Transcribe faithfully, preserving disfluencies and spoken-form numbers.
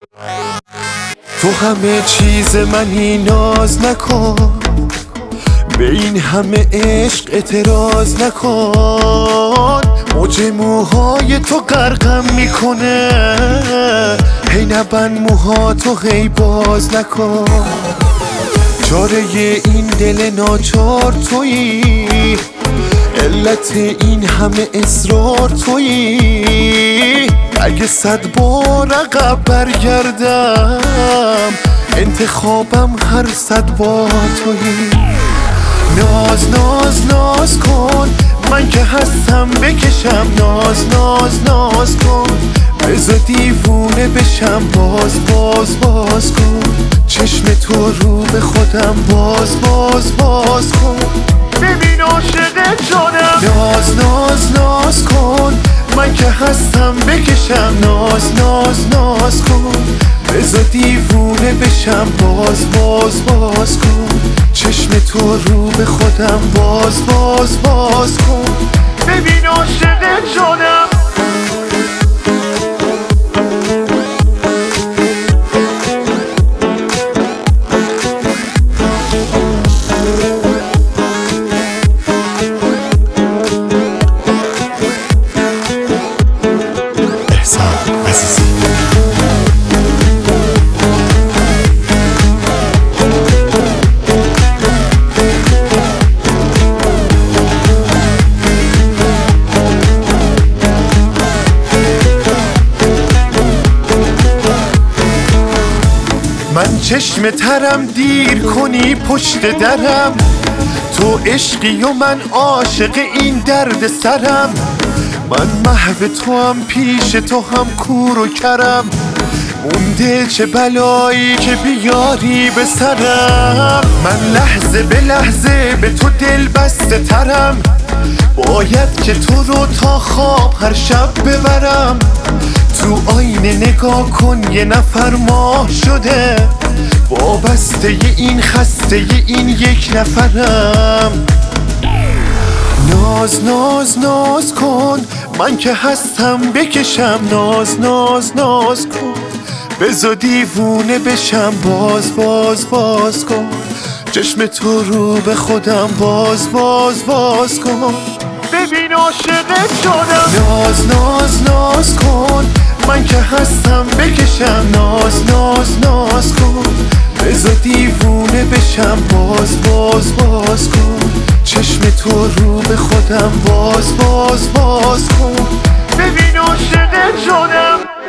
تو همه چیز منی، ناز نکن، به این همه عشق اعتراض نکن. موج موهای تو غرقم میکنه، هی نبند موها تو، هی باز نکن. چاره این دل ناچار تویی، علت این همه اصرار تویی. اگه صد بار عقب برگردم، انتخابم هر صد بار تویی. ناز ناز ناز کن، من که هستم بکشم. ناز ناز ناز کن، بذار دیوونه بشم. باز باز باز کن، چشم تو رو به خودم باز باز باز کن. ببین عاشق جانم. ناز ناز ناز کن، من که هستم بکشم. ناز ناز ناز کن، بذار دیوونه بشم. باز باز باز کن، چشم تو رو به خودم باز باز باز کن. ببین عاشق جانم. من چشم ترم، دیر کنی پشت درم. تو عشقی و من عاشق این درد سرم. من محو تو هم، پیش تو هم کور و کرم. مونده چه بلایی که بیاری به سرم. من لحظه به لحظه به تو دل بسته ترم. باید که تو رو تا خواب هر شب ببرم. تو آینه نگاه کن، یه نفر ماه شده، وابسته این خسته این یک نفرم. ناز ناز ناز کن، من که هستم بکشم. ناز ناز ناز کن، بذار دیوونه بشم. باز باز باز کن، چشم تو رو به خودم باز باز باز کن. ببین عاشق جانم. ناز ناز ناز کن، من که هستم بکشم. ناز ناز ناز کن، بذار دیوونه بشم. باز باز باز کن، چشم تو رو به خودم باز باز باز کن. ببین عاشق جانم.